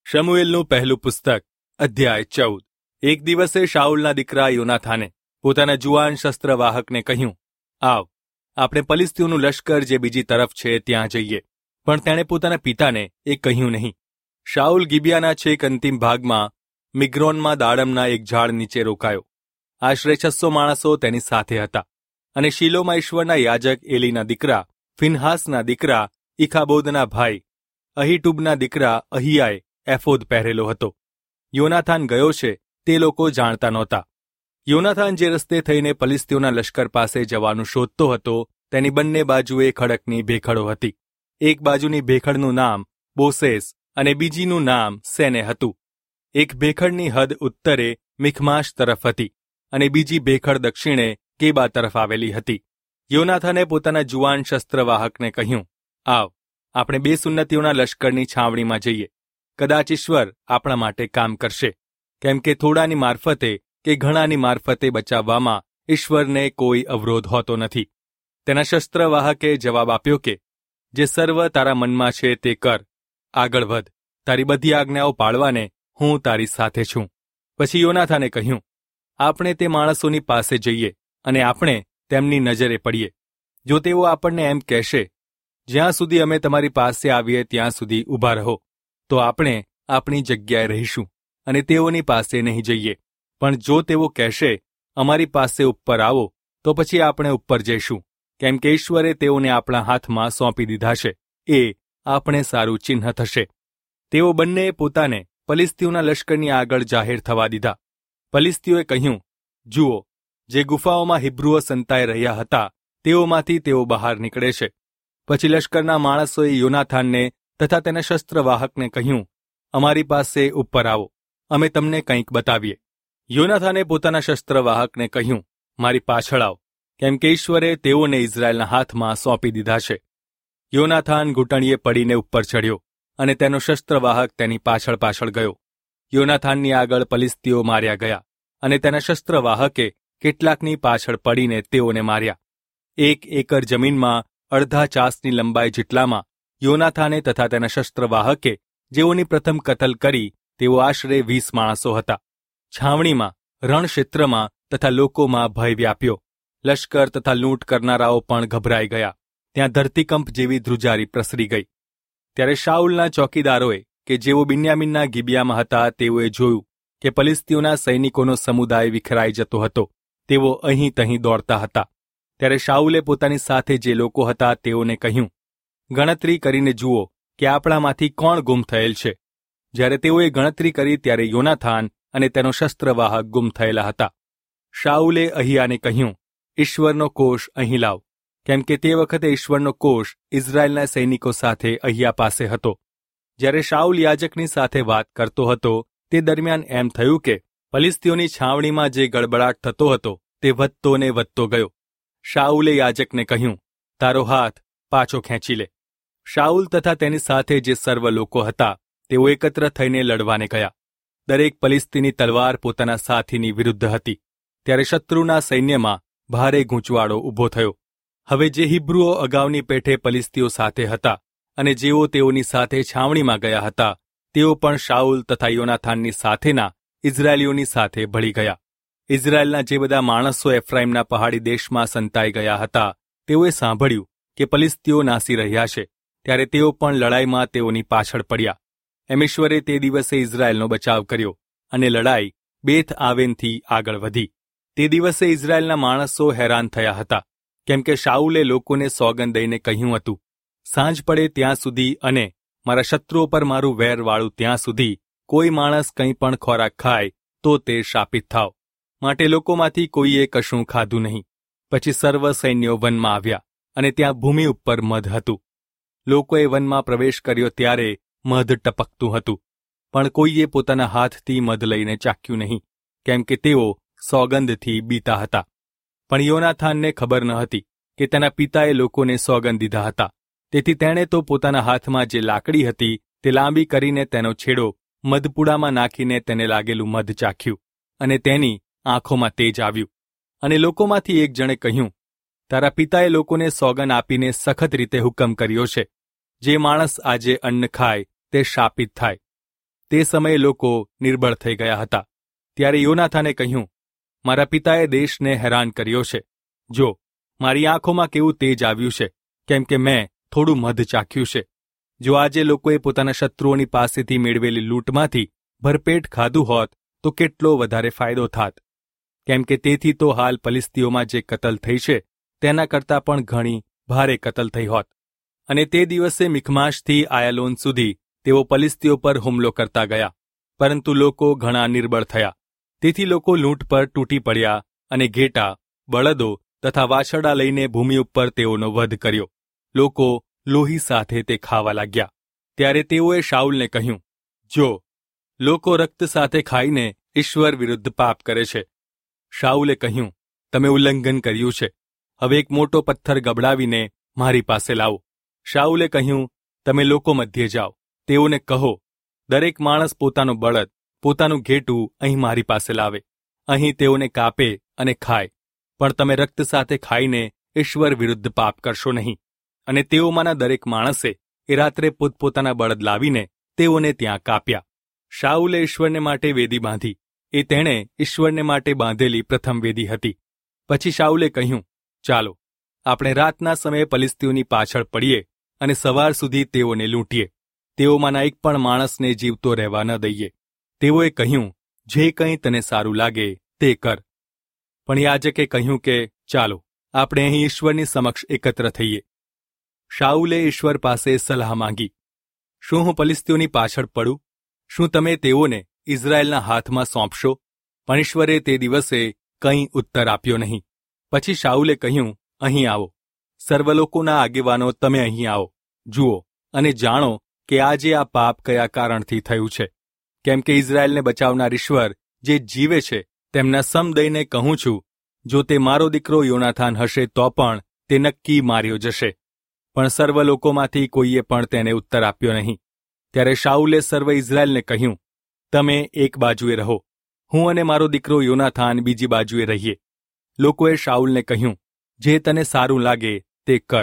શમુએલનું પહેલું પુસ્તક અધ્યાય 14। એક દિવસે શાઉલના દીકરા યોનાથાને પોતાના જુવાન શસ્ત્રવાહકને કહ્યું, આવ, આપણે પલિશ્તીઓનું લશ્કર જે બીજી તરફ છે ત્યાં જઈએ. પણ તેણે પોતાના પિતાને એ કહ્યું નહીં. શાઉલ ગિબિયાના છેક અંતિમ ભાગમાં મિગ્રોનમાં દાડમના એક ઝાડ નીચે રોકાયો. આશરે 600 માણસો તેની સાથે હતા. અને શિલોમાં ઈશ્વરના યાજક એલીના દીકરા ફિનહાસના દીકરા ઇખાબોદના ભાઈ અહીટુબના દીકરા અહિયાએ એફોદ પહેરેલો હતો. યોનાથાન ગયો છે તે લોકો જાણતા નહોતા. યોનાથાન જે રસ્તે થઈને પલિશ્તીઓના લશ્કર પાસે જવાનું શોધતો હતો તેની બંને બાજુએ ખડકની ભેખડો હતી. એક બાજુની ભેખડનું નામ બોસેસ અને બીજીનું નામ સેને હતું. એક ભેખડની હદ ઉત્તરે મિખમાશ તરફ હતી અને બીજી ભેખડ દક્ષિણે કેબા તરફ આવેલી હતી. યોનાથાને પોતાના જુવાન શસ્ત્રવાહકને કહ્યું, આવ, આપણે બે સુન્નતીઓના લશ્કરની છાવણીમાં જઈએ. કદાચ ઈશ્વર આપણા માટે કામ કરશે, કેમ કે થોડાની મારફતે કે ઘણાની મારફતે બચાવવામાં ઈશ્વરને કોઈ અવરોધ હોતો નથી. તેના શસ્ત્રવાહકે જવાબ આપ્યો કે, જે સર્વ તારા મનમાં છે તે કર, આગળ વધ, તારી બધી આજ્ઞાઓ પાળવાને હું તારી સાથે છું. પછી યોનાથાને કહ્યું, આપણે તે માણસોની પાસે જઈએ અને આપણે તેમની નજરે પડીએ. જો તેઓ આપણને એમ કહેશે, જ્યાં સુધી અમે તમારી પાસે આવીએ ત્યાં સુધી ઊભા રહો, તો આપણે આપણી જગ્યાએ રહીશું અને તેઓની પાસે નહીં જઈએ. પણ જો તેઓ કહેશે, અમારી પાસે ઉપર આવો, તો પછી આપણે ઉપર જઈશું, કેમ કે ઈશ્વરે તેઓને આપણા હાથમાં સોંપી દીધા છે. એ આપણે સારું ચિહ્ન થશે. તેઓ બંનેએ પોતાને પલિશ્તીઓના લશ્કરની આગળ જાહેર થવા દીધા. પલિશ્તીઓએ કહ્યું, જુઓ, જે ગુફાઓમાં હિબ્રુઓ સંતાઈ રહ્યા હતા તેઓમાંથી તેઓ બહાર નીકળે છે. પછી લશ્કરના માણસોએ યોનાથાનને તથા તેના શસ્ત્રવાહકને કહ્યું, અમારી પાસે ઉપર આવો, અમે તમને કંઈક બતાવીએ. યોનાથાને પોતાના શસ્ત્રવાહકને કહ્યું, મારી પાછળ આવ, કેમ કે ઈશ્વરે તેઓને ઇઝરાયેલના હાથમાં સોંપી દીધા છે. યોનાથાન ઘૂંટણીએ પડીને ઉપર ચડ્યો અને તેનો શસ્ત્રવાહક તેની પાછળ પાછળ ગયો. યોનાથાનની આગળ પલિશ્તીઓ માર્યા ગયા અને તેના શસ્ત્રવાહકે કેટલાકની પાછળ પડીને તેઓને માર્યા. 1 એકર જમીનમાં અડધા ચાસની લંબાઈ જેટલામાં યોનાથાને તથા તેના શસ્ત્રવાહકે જેઓની પ્રથમ કતલ કરી તેઓ આશરે 20 માણસો હતા. છાવણીમાં, રણક્ષેત્રમાં તથા લોકોમાં ભય વ્યાપ્યો. લશ્કર તથા લૂંટ કરનારાઓ પણ ગભરાઈ ગયા. ત્યાં ધરતીકંપ જેવી ધ્રુજારી પ્રસરી ગઈ. ત્યારે શાઉલના ચોકીદારોએ કે જેઓ બિન્યામીનના ગિબિયામાં હતા તેઓએ જોયું કે પલિશ્તીઓના સૈનિકોનો સમુદાય વિખરાઈ જતો હતો. તેઓ અહીં તહીં દોડતા હતા. ત્યારે શાઉલે પોતાની સાથે જે લોકો હતા તેઓને કહ્યું, ગણતરી કરીને જુઓ કે આપણામાંથી કોણ ગુમ થયેલ છે. જ્યારે તેઓએ ગણતરી કરી ત્યારે યોનાથાન અને તેનો શસ્ત્રવાહક ગુમ થયેલા હતા. શાઉલે અહિયાને કહ્યું, ઈશ્વરનો કોષ અહીં લાવ, કેમ કે તે વખતે ઈશ્વરનો કોષ ઇઝરાયેલના સૈનિકો સાથે અહિયા પાસે હતો. જ્યારે શાઉલ યાજકની સાથે વાત કરતો હતો તે દરમિયાન એમ થયું કે પલિશ્તીઓની છાવણીમાં જે ગડબડાટ થતો હતો તે વધતો ને વધતો ગયો. શાઉલે યાજકને કહ્યું, તારો હાથ પાછો ખેંચી લે. શાઉલ તથા તેની સાથે જે સર્વ લોકો હતા તેઓ એકત્ર થઈને લડવાને ગયા. દરેક પલિશ્તીની તલવાર પોતાના સાથીની વિરુદ્ધ હતી. ત્યારે શત્રુના સૈન્યમાં ભારે ગૂંચવાડો ઊભો થયો. હવે જે હિબ્રુઓ અગાઉની પેઠે પલિશ્તીઓ સાથે હતા અને જેઓ તેઓની સાથે છાવણીમાં ગયા હતા તેઓ પણ શાઉલ તથા યોનાથાનની સાથેના ઇઝરાયેલીઓની સાથે ભળી ગયા. ઇઝરાયેલના જે બધા માણસો એફ્રાઈમના પહાડી દેશમાં સંતાઈ ગયા હતા તેઓએ સાંભળ્યું કે પલિશ્તીઓ નાસી રહ્યા છે. ત્યારે તેઓ પણ લડાઈમાં તેઓની પાછળ પડ્યા. એમ ઈશ્વરે તે દિવસે ઇઝરાયેલનો બચાવ કર્યો અને લડાઈ બેથ આવેનથી આગળ વધી. તે દિવસે ઇઝરાયેલના માણસો હેરાન થયા હતા, કેમ કે શાઉલે લોકોને સોગંદ દઈને કહ્યું હતું, સાંજ પડે ત્યાં સુધી અને મારા શત્રુઓ પર મારું વેર વાળું ત્યાં સુધી કોઈ માણસ કંઈ પણ ખોરાક ખાય તો તે શાપિત થાવ. માટે લોકોમાંથી કોઈએ કશું ખાધું નહીં. પછી સર્વ સૈન્યો વનમાં આવ્યા અને ત્યાં ભૂમિ ઉપર મધ હતું. લોકોએ વનમાં પ્રવેશ કર્યો ત્યારે મધ ટપકતું હતું, પણ કોઈએ પોતાના હાથથી મધ લઈને ચાખ્યું નહીં, કેમ કે તેઓ સોગંદથી બીતા હતા. પણ યોનાથાનને ખબર ન હતી કે તેના પિતાએ લોકોને સોગંદ દીધા હતા. તેથી તેણે તો પોતાના હાથમાં જે લાકડી હતી તે લાંબી કરીને તેનો છેડો મધપુડામાં નાખીને તેને લાગેલું મધ ચાખ્યું અને તેની આંખોમાં તેજ આવ્યું. અને લોકોમાંથી એક જણે કહ્યું, તારા પિતાએ લોકોને સોગંદ આપીને સખત રીતે હુકમ કર્યો છે, જે માણસ આજે અન્ન ખાય તે શાપિત થાય. તે સમયે લોકો નિર્બળ થઈ ગયા હતા. ત્યારે યોનાથાને કહ્યું, મારા પિતાએ દેશને હેરાન કર્યો છે. જો મારી આંખોમાં કેવું તેજ આવ્યું છે, કેમ કે મેં થોડું મધ ચાખ્યું છે. જો આજે લોકોએ પોતાના શત્રુઓની પાસેથી મેળવેલી લૂંટમાંથી ભરપેટ ખાધું હોત તો કેટલો વધારે ફાયદો થાત. કેમ કે તેથી તો હાલ ફલિસ્તીઓમાં જે કતલ થઈ છે તેના કરતાં પણ ઘણી ભારે કતલ થઈ હોત. અને તે દિવસે મિખમાશથી આયાલોન સુધી તેઓ ફલિસ્તીઓ પર હુમલો કરતા ગયા, પરંતુ લોકો ઘણા નિર્બળ થયા. તેથી લોકો લૂંટ પર તૂટી પડ્યા અને ઘેટા, બળદો તથા વાછરડા લઈને ભૂમિ ઉપર તેઓનો વધ કર્યો. લોકો લોહી સાથે તે ખાવા લાગ્યા. ત્યારે તેઓએ શાઉલને કહ્યું, જો લોકો રક્ત સાથે ખાઈને ઈશ્વર વિરુદ્ધ પાપ કરે છે. શાઉલે કહ્યું, તમે ઉલ્લંઘન કર્યું છે. હવે એક મોટો પથ્થર ગબડાવીને મારી પાસે લાવો. શાઉલે કહ્યું, તમે લોકો મધ્યે જાઓ. તેઓને કહો, દરેક માણસ પોતાનું બળદ, પોતાનું ઘેટું અહીં મારી પાસે લાવે. અહીં તેઓને કાપે અને ખાય. પણ તમે રક્ત સાથે ખાઈને ઈશ્વર વિરુદ્ધ પાપ કરશો નહીં. અને તેઓમાંના દરેક માણસે એ રાત્રે પોતપોતાના બળદ લાવીને તેઓને ત્યાં કાપ્યા. શાઉલે ઈશ્વરને માટે વેદી બાંધી. એ તેણે ઈશ્વરને માટે બાંધેલી પ્રથમ વેદી હતી. પછી શાઉલે કહ્યું, ચાલો આપણે રાતના સમયે ફલિસ્તીઓની પાછળ પડીએ અને સવાર સુધી તેઓને લૂંટીએ. તેઓમાંના એક પણ માણસને જીવતો રહેવા ન દઈએ. તેઓએ કહ્યું, જે કંઈ તને સારું લાગે તે કર. પણ યાજકે કહ્યું કે ચાલો આપણે અહીં ઈશ્વરની સમક્ષ એકત્ર થઈએ. શાઉલે ઈશ્વર પાસે સલાહ માંગી, શું હું ફલિસ્તીઓની પાછળ પડું? શું તમે તેઓને ઇઝરાયેલના હાથમાં સોંપશો? પણ ઈશ્વરે તે દિવસે કંઈ ઉત્તર આપ્યો નહીં. પછી શાઉલે કહ્યું, અહીં આવો. સર્વલોકોના આગેવાનો, તમે અહીં આવો. જુઓ અને જાણો કે આજે આ પાપ કયા કારણથી થયું છે. કેમ કે ઇઝરાયેલને બચાવનાર ઈશ્વર જે જીવે છે તેમના સમ દઈને કહું છું, જો તે મારો દીકરો યોનાથાન હશે તો પણ તે નક્કી માર્યો જશે. પણ સર્વ લોકોમાંથી કોઈએ પણ તેને ઉત્તર આપ્યો નહીં. ત્યારે શાઉલે સર્વ ઇઝરાયેલને કહ્યું, તમે એક બાજુએ રહો, હું અને મારો દીકરો યોનાથાન બીજી બાજુએ રહીએ. લોકોએ શાઉલને કહ્યું, જે તને સારું લાગે તે કર.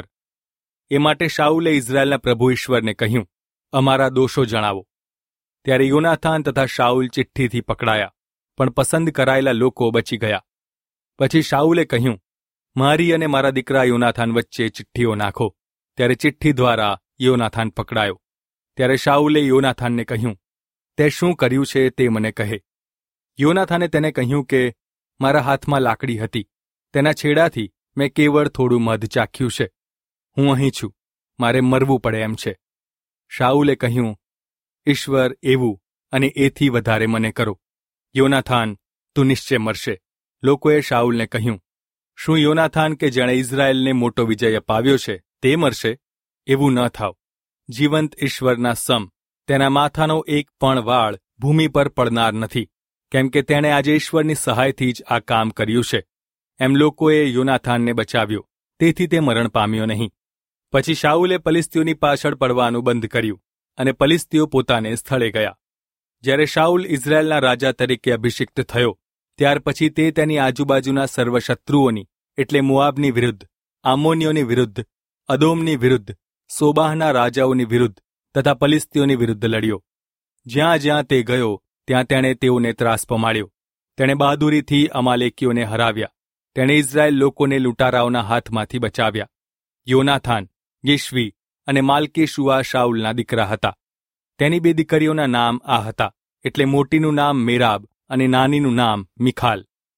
એ માટે શાઉલે ઇઝરાયેલના પ્રભુ ઈશ્વરને કહ્યું, અમારા દોષો જણાવો. ત્યારે યોનાથાન તથા શાઉલ ચિઠ્ઠીથી પકડાયા, પણ પસંદ કરાયેલા લોકો બચી ગયા. પછી શાઉલે કહ્યું, મારી અને મારા દીકરા યોનાથાન વચ્ચે ચિઠ્ઠીઓ નાખો. ત્યારે ચિઠ્ઠી દ્વારા યોનાથાન પકડાયો. ત્યારે શાઉલે યોનાથાનને કહ્યું, તે શું કર્યું છે તે મને કહે. યોનાથાને તેને કહ્યું કે મારા હાથમાં લાકડી હતી, તેના છેડાથી મેં કેવળ થોડું મધ ચાખ્યું છે. હું અહીં છું, મારે મરવું પડે એમ છે. શાઉલે કહ્યું, ઈશ્વર એવું અને એથી વધારે મને કરો. યોનાથાન, તું નિશ્ચય મરશે. લોકોએ શાઉલને કહ્યું, શું યોનાથાન કે જેણે ઇઝરાયેલને મોટો વિજય અપાવ્યો છે તે મરશે? એવું ન થાવ. જીવંત ઈશ્વરના સમ તેના માથાનો એક પણ વાળ ભૂમિ પર પડનાર નથી, કેમ કે તેણે આજે ઈશ્વરની સહાયથી જ આ કામ કર્યું છે. એમ લોકોએ યોનાથાનને બચાવ્યો, તેથી તે મરણ પામ્યો નહીં. પછી શાઉલે ફલિસ્તીઓની પાછળ પડવાનું બંધ કર્યું અને ફલિસ્તીઓ પોતાને સ્થળે ગયા. જ્યારે શાઉલ ઇઝરાયેલના રાજા તરીકે અભિષિક્ત થયો, ત્યાર પછી તે તેની આજુબાજુના સર્વ શત્રુઓની એટલે મોઆબની વિરુદ્ધ, આમોનીઓની વિરુદ્ધ, અદોમની વિરુદ્ધ, સોબાહના રાજાઓની વિરુદ્ધ તથા ફલિસ્તીઓની વિરુદ્ધ લડ્યો. જ્યાં જ્યાં તે ગયો ત્યાં તેણે તેઓને ત્રાસ પમાડ્યો. તેણે બહાદુરીથી અમાલેકીઓને હરાવ્યા. તેણે ઇઝરાયેલ લોકોને લૂંટારાઓના હાથમાંથી બચાવ્યા. યોનાથાન, યિશ્વી અને માલ્કી-શુઆ શાઉલના દીકરા હતા. તેની બે દીકરીઓના નામ આ હતા, એટલે મોટીનું નામ મેરાબ અને નાનીનું નામ મિખાલ.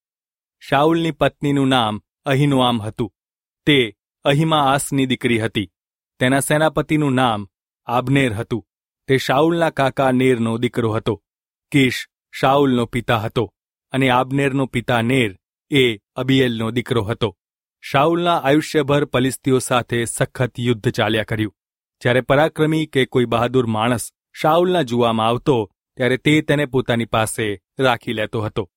શાઉલની પત્નીનું નામ અહીનોઆમ હતું. તે અહીમાઆસની દીકરી હતી. તેના સેનાપતિનું નામ આબનેર હતું. તે શાઉલના કાકા નેરનો દીકરો હતો. કીશ શાઉલનો પિતા હતો અને આબનેરનો પિતા નેર એ અબિયેલનો દીકરો હતો. શાઉલના આયુષ્યભર ફલિસ્તીઓ સાથે સખત યુદ્ધ ચાલ્યા કર્યું. જ્યારે પરાક્રમી કે કોઈ બહાદુર માણસ શાઉલના જોવામાં આવતો ત્યારે તે તેને પોતાની પાસે રાખી લેતો હતો.